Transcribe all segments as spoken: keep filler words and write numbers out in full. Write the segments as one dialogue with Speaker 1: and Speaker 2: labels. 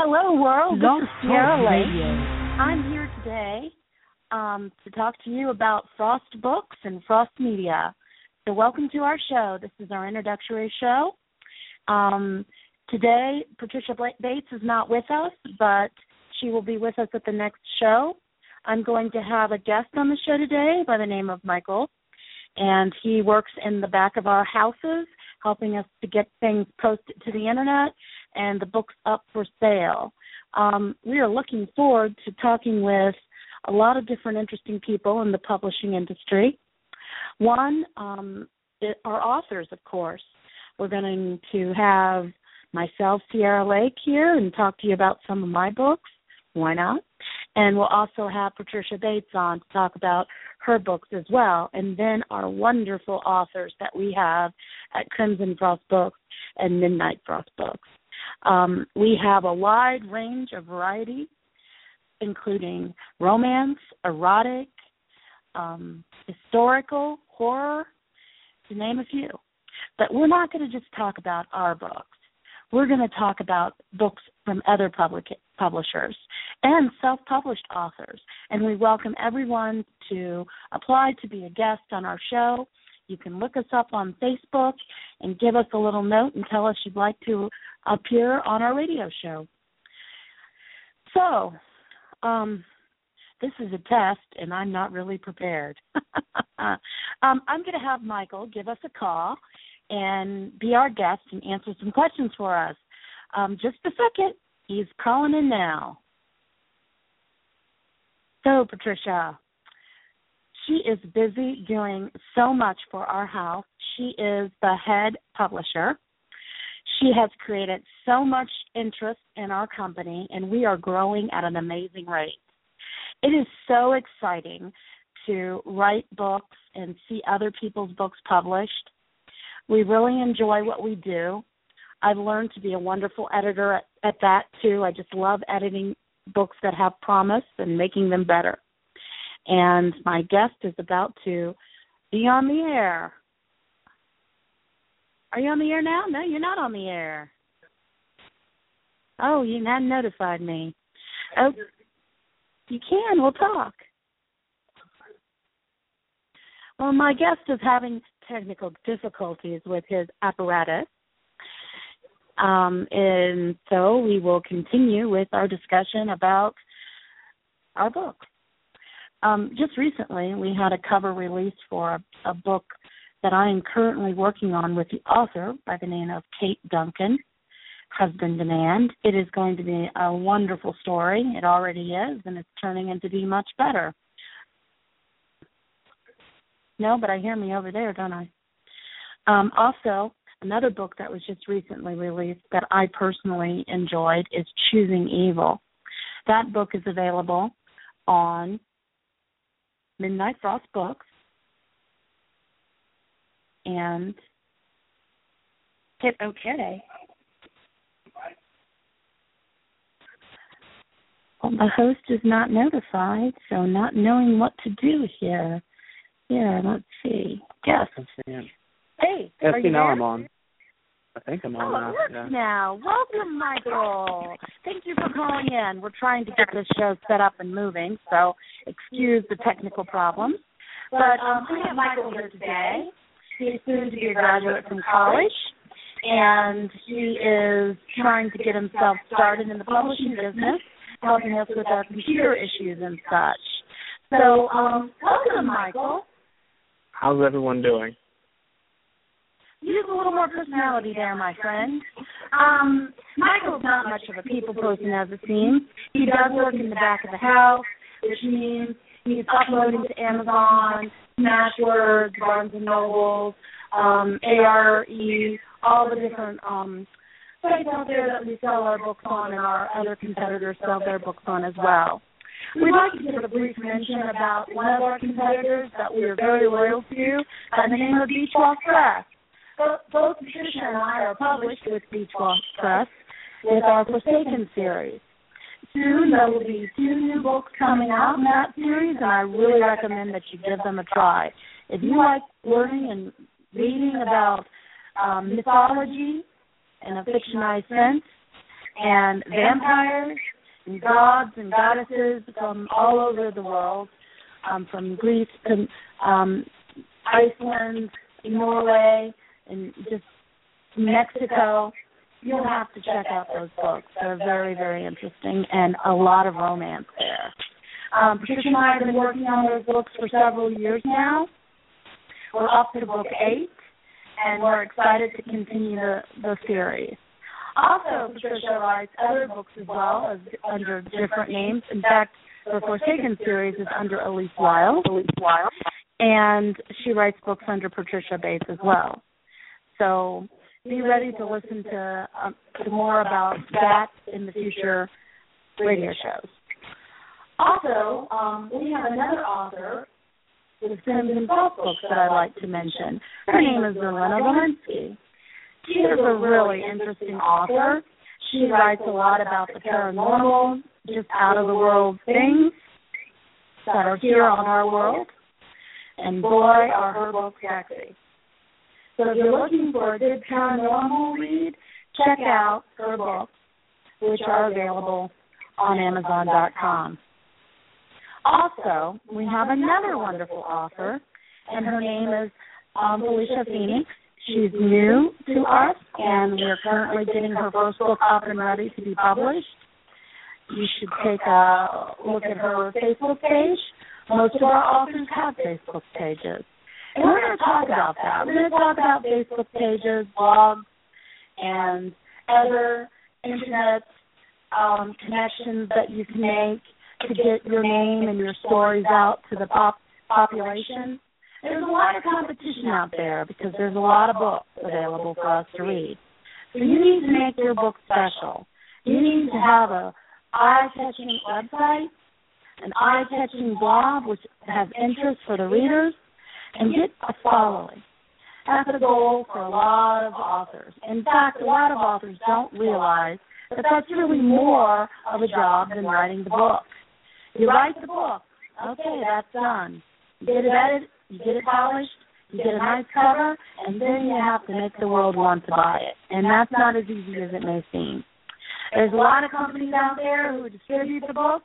Speaker 1: Hello, world. This
Speaker 2: Blog
Speaker 1: is Sierra
Speaker 2: Talk
Speaker 1: Lake.
Speaker 2: Radio.
Speaker 1: I'm here today um, to talk to you about Frost Books and Frost Media. So welcome to our show. This is our introductory show. Um, today, Patricia Bates is not with us, but she will be with us at the next show. I'm going to have a guest on the show today by the name of Michael, and he works in the back of our houses, helping us to get things posted to the Internet and the books up for sale. Um, we are looking forward to talking with a lot of different interesting people in the publishing industry. One um, it, are authors, of course. We're going to have myself, Sierra Lake, here and talk to you about some of my books. Why not? And we'll also have Patricia Bates on to talk about her books as well. And then our wonderful authors that we have at Crimson Frost Books and Midnight Frost Books. Um, we have a wide range of variety, including romance, erotic, um, historical, horror, to name a few. But we're not going to just talk about our books. We're going to talk about books from other public publishers and self-published authors. And we welcome everyone to apply to be a guest on our show. You can look us up on Facebook and give us a little note and tell us you'd like to appear on our radio show. So, um, this is a test, and I'm not really prepared. um, I'm going to have Michael give us a call and be our guest and answer some questions for us. Um, just a second. He's calling in now. So, Patricia, she is busy doing so much for our house. She is the head publisher. She has created so much interest in our company, and we are growing at an amazing rate. It is so exciting to write books and see other people's books published. We really enjoy what we do. I've learned to be a wonderful editor at, at that, too. I just love editing books that have promise and making them better. And my guest is about to be on the air. Are you on the air now? No, you're not on the air. Oh, you hadn't notified me. Oh, you can. We'll talk. Well, my guest is having technical difficulties with his apparatus. Um, and so we will continue with our discussion about our book. Um, just recently, we had a cover release for a, a book that I am currently working on with the author by the name of Kate Duncan, Husband Demand. It is going to be a wonderful story. It already is, and it's turning into be much better. No, but I hear me over there, don't I? Um, also, another book that was just recently released that I personally enjoyed is Choosing Evil. That book is available on Midnight Frost Books. And hit OK. Well, the host is not notified, so not knowing what to do here. Here, let's see. Yes. Hey,
Speaker 3: yes,
Speaker 1: are you
Speaker 3: now
Speaker 1: there?
Speaker 3: I'm on. I think I'm on
Speaker 1: oh,
Speaker 3: now.
Speaker 1: it works
Speaker 3: yeah.
Speaker 1: now. Welcome, Michael. Thank you for calling in. We're trying to get this show set up and moving, so excuse the technical problems. But um, I have Michael here today. He's soon to be a graduate from college, and he is trying to get himself started in the publishing business, helping us with our computer issues and such. So, um, welcome, Michael.
Speaker 3: How's everyone doing?
Speaker 1: You have a little more personality there, my friend. Um, Michael's not much of a people person, as it seems. He does work in the back of the house, which means he's uploading to Amazon, Smashwords, Barnes and Nobles, um, A R E, all the different um, sites out there that we sell our books on, and our other competitors sell their books on as well. We'd like to give a brief mention about one of our competitors that we are very loyal to by the name of Beachwalk Press. Both Patricia and I are published with Beachwalk Press with our Forsaken series. Soon there will be two new books coming out in that series, and I really recommend that you give them a try. If you like learning and reading about um, mythology in a fictionalized sense, and vampires and gods and goddesses from all over the world, um, from Greece to um, Iceland, Norway, and just Mexico. You'll have to check out those books. They're very, very interesting, and a lot of romance there. Um, Patricia and I have been working on those books for several years now. We're up to book eight, and we're excited to continue the, the series. Also, Patricia writes other books as well as under different names. In fact, the Forsaken series is under Elise Weil, Elise Weil, and she writes books under Patricia Bates as well. So be ready to listen to, um, to more about that in the future radio shows. Also, um, we have another author with Sims and False books that I'd like to mention. Her name is Zelena Walensky. She is a really interesting author. She writes a lot about the paranormal, just out-of-the-world things that are here on our world. And boy, are her books sexy. So if you're looking for a good paranormal read, check out her books, which are available on Amazon dot com. Also, we have another wonderful author, and her name is um, Felicia Phoenix. She's new to us, and we're currently getting her first book up and ready to be published. You should take a look at her Facebook page. Most of our authors have Facebook pages. And we're going to talk about that. We're going to talk about Facebook pages, blogs, and other Internet um, connections that you can make to get your name and your stories out to the pop- population. There's a lot of competition out there because there's a lot of books available for us to read. So you need to make your book special. You need to have a eye-catching website, an eye-catching blog which has interest for the readers, and get a following. That's a goal for a lot of authors. In fact, a lot of authors don't realize that that's really more of a job than writing the book. You write the book, okay, that's done. You get it edited, you get it polished, you get a nice cover, and then you have to make the world want to buy it. And that's not as easy as it may seem. There's a lot of companies out there who distribute the books,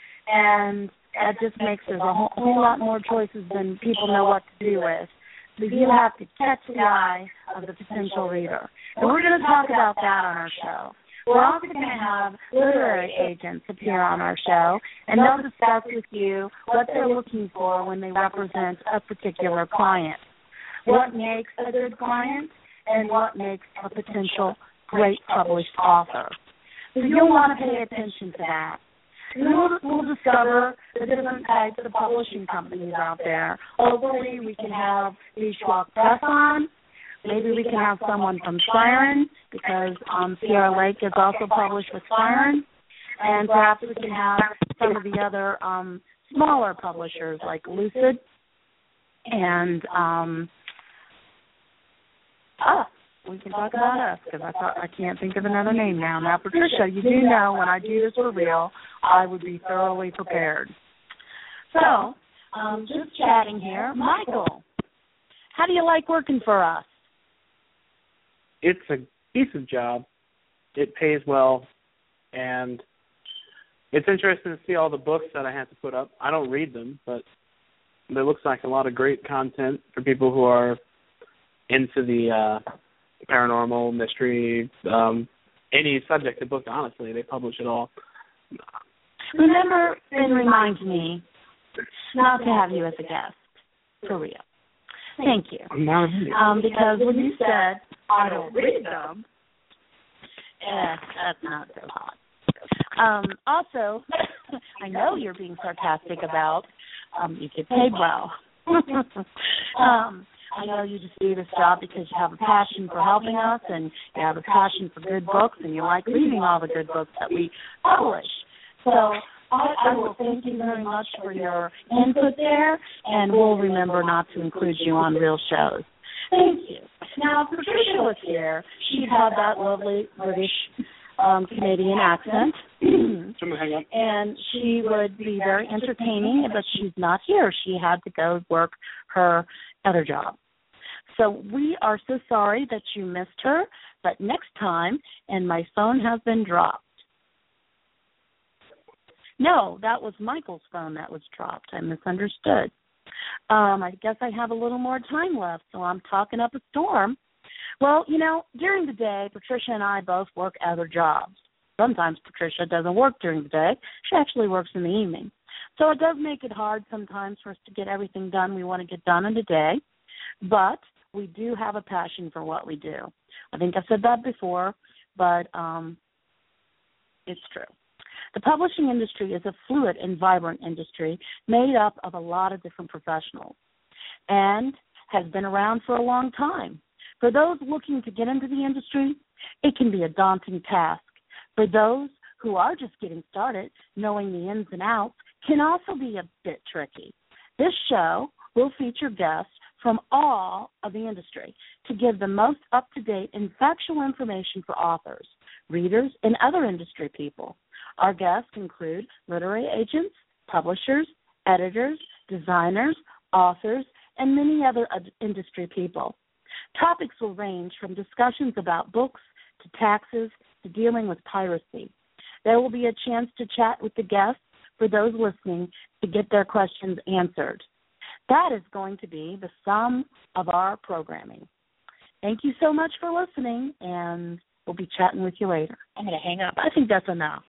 Speaker 1: and that just makes there's a whole, whole lot more choices than people know what to do with. So you have to catch the eye of the potential reader. And we're going to talk about that on our show. We're also going to have literary agents appear on our show, and they'll discuss with you what they're looking for when they represent a particular client, what makes a good client, and what makes a potential great published author. So you'll want to pay attention to that. We'll, we'll discover the different types of publishing companies out there. Hopefully we can have the Schwab Press on. Maybe we can have someone from Siren, because um, Sierra Lake is also published with Siren. And perhaps we can have some of the other um, smaller publishers like Lucid and um, us. We can talk about us, because I thought I can't think of another name now. Now, Patricia, you do know when I do this for real, I would be thoroughly prepared. So, um, just chatting here. Michael, how do you like working for us?
Speaker 3: It's a decent job. It pays well, and it's interesting to see all the books that I have to put up. I don't read them, but there looks like a lot of great content for people who are into the uh, paranormal, mystery, um, any subject of book, honestly. They publish it all.
Speaker 1: Remember and remind me not to have you as a guest, for real. Thank you. Um, because when you said, I don't read them, eh, that's not so hot. Um, also, I know you're being sarcastic about um, you get paid well. um, I know you just do this job because you have a passion for helping us, and you have a passion for good books, and you like reading all the good books that we publish. So I, I will thank you very much for your input there, and we'll remember not to include you on real shows. Thank you. Now, if Patricia was here, she'd have that lovely British um, Canadian accent, and she would be very entertaining, but she's not here. She had to go work her other job. So we are so sorry that you missed her, but next time, and my phone has been dropped. No, that was Michael's phone that was dropped. I misunderstood. Um, I guess I have a little more time left, so I'm talking up a storm. Well, you know, during the day, Patricia and I both work other jobs. Sometimes Patricia doesn't work during the day. She actually works in the evening. So it does make it hard sometimes for us to get everything done we want to get done in a day, but we do have a passion for what we do. I think I've said that before, but um, it's true. The publishing industry is a fluid and vibrant industry made up of a lot of different professionals and has been around for a long time. For those looking to get into the industry, it can be a daunting task. For those who are just getting started, knowing the ins and outs can also be a bit tricky. This show will feature guests from all of the industry to give the most up-to-date and factual information for authors, readers, and other industry people. Our guests include literary agents, publishers, editors, designers, authors, and many other industry people. Topics will range from discussions about books to taxes to dealing with piracy. There will be a chance to chat with the guests for those listening to get their questions answered. That is going to be the sum of our programming. Thank you so much for listening, and we'll be chatting with you later. I'm going to hang up. I think that's enough.